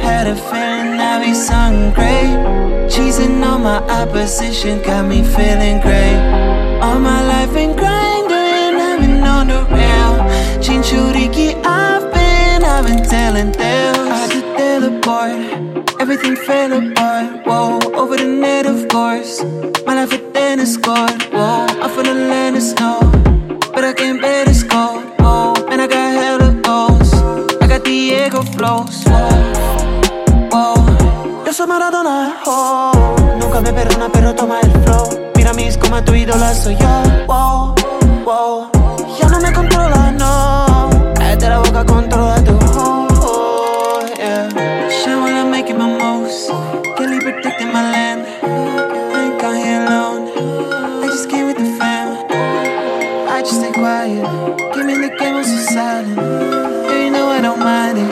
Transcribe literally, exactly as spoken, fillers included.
had a feeling I'd be something great. Cheesing on my opposition got me feeling great. All my life been grinding, I've been on the rail. Chinchuriki, I've been, I've been telling tales. I had to teleport, everything fell apart. Whoa, over the net of course. My life a tennis court. Whoa, I'm from the land of snow, but I can't bear this cold. Whoa, man, I got hella goals. I got Diego flows. Whoa, whoa. Yo soy Maradona, oh. Nunca me perdona, pero toma el flow. Mira mis como tu ídola soy yo. Wow, wow. Ya no me controla, no. Cállate la boca, controla tu oh, oh, yeah. Shine while I'm making my moves. Kelly protecting my land. I ain't got here alone. I just came with the fam. I just stay quiet. Give me the game, I'm so silent. Yeah, you know I don't mind it.